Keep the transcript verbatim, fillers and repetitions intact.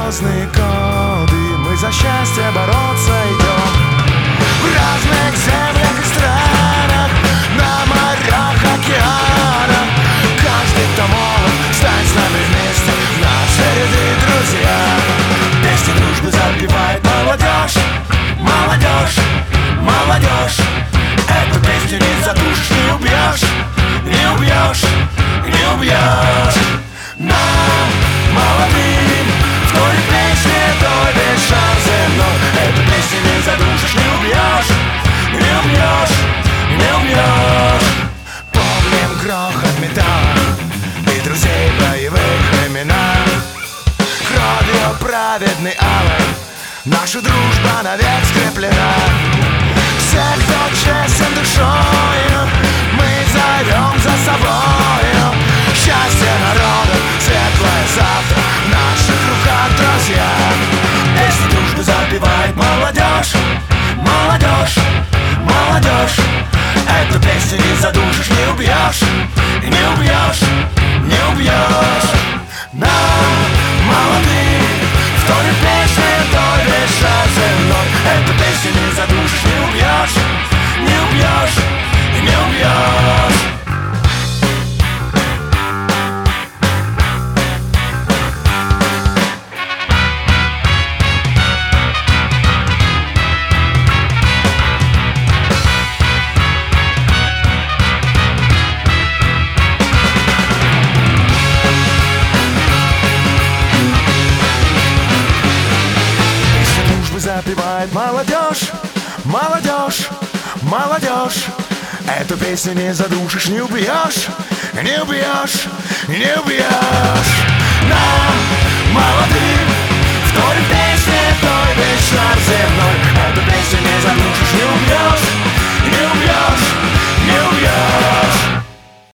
звездные коды. Мы за счастье бороться идем в разных землях и странах, на морях, океанах. Каждый, кто молод, стань с нами вместе, наши ряды друзья. Песни дружбы запевает молодежь, молодежь, молодежь. Эту песню не задушишь, не убьешь, не убьешь, не убьешь. Нам, молодым, в той песне той весь шанс земной. Эту песню не задушишь, не убьешь, не убьешь, не убьешь. Помним грохот металла и друзей боевых времена. Кровью праведной алой наша дружба навек скреплена. Всех, кто честен душою, мы зовем за собою. Счастье народа, светлое завтра в наших руках, друзья. Песни дружбы запевает молодежь, молодежь, молодежь. Эту песню не задушишь, не убьешь, не убьешь, не убьешь. Нам, молодым, в той песне той весь шаг земной. Эту песню не задушишь, не убьешь, не убьешь, не убьешь. Запевает молодежь, молодежь, молодежь. Эту песню не задушишь, не убьешь, не убьешь, не убьешь.